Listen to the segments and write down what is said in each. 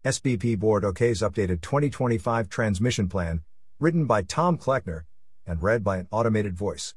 SPP Board OK's updated 2025 transmission plan, written by Tom Kleckner, and read by an automated voice.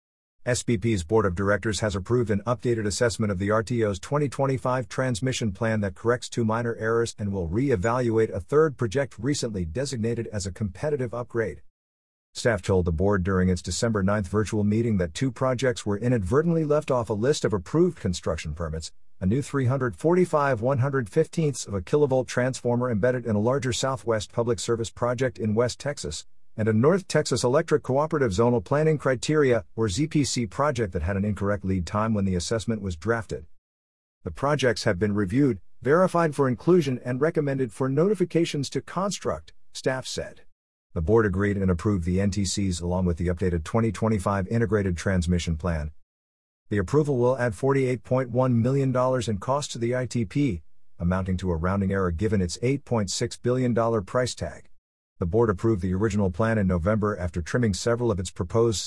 SPP's Board of Directors has approved an updated assessment of the RTO's 2025 transmission plan that corrects 2 minor errors and will re-evaluate a third project recently designated as a competitive upgrade. Staff told the board during its December 9 virtual meeting that 2 projects were inadvertently left off a list of approved construction permits: a new 345 1/15ths of a kilovolt transformer embedded in a larger Southwest Public Service project in West Texas, and a North Texas Electric Cooperative Zonal Planning Criteria, or ZPC project that had an incorrect lead time when the assessment was drafted. The projects have been reviewed, verified for inclusion, and recommended for notifications to Construct, staff said. The board agreed and approved the NTCs along with the updated 2025 Integrated Transmission Plan. The approval will add $48.1 million in cost to the ITP, amounting to a rounding error given its $8.6 billion price tag. The board approved the original plan in November after trimming several of its proposed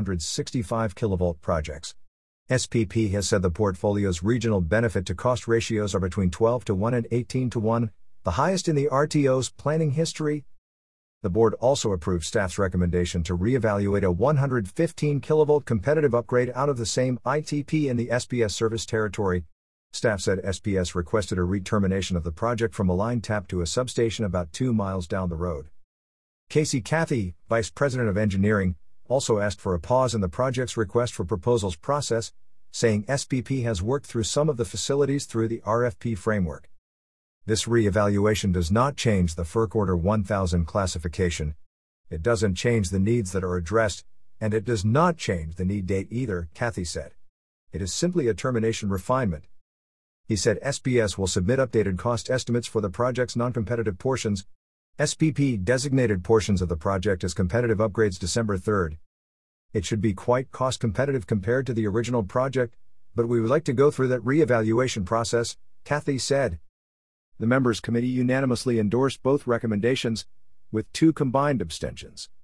765 kilovolt projects. SPP has said the portfolio's regional benefit to cost ratios are between 12 to 1 and 18 to 1, the highest in the RTO's planning history. The board also approved staff's recommendation to reevaluate a 115 kilovolt competitive upgrade out of the same ITP in the SPS service territory. Staff said SPS requested a re-termination of the project from a line tap to a substation about 2 miles down the road. Casey Cathy, Vice President of Engineering, also asked for a pause in the project's request for proposals process, saying SPP has worked through some of the facilities through the RFP framework. This re-evaluation does not change the FERC Order 1000 classification. It doesn't change the needs that are addressed, and it does not change the need date either, Cathy said. It is simply a termination refinement. He said SPS will submit updated cost estimates for the project's non-competitive portions. SPP designated portions of the project as competitive upgrades December 3. It should be quite cost competitive compared to the original project, but we would like to go through that re-evaluation process, Cathy said. The members' committee unanimously endorsed both recommendations, with 2 combined abstentions.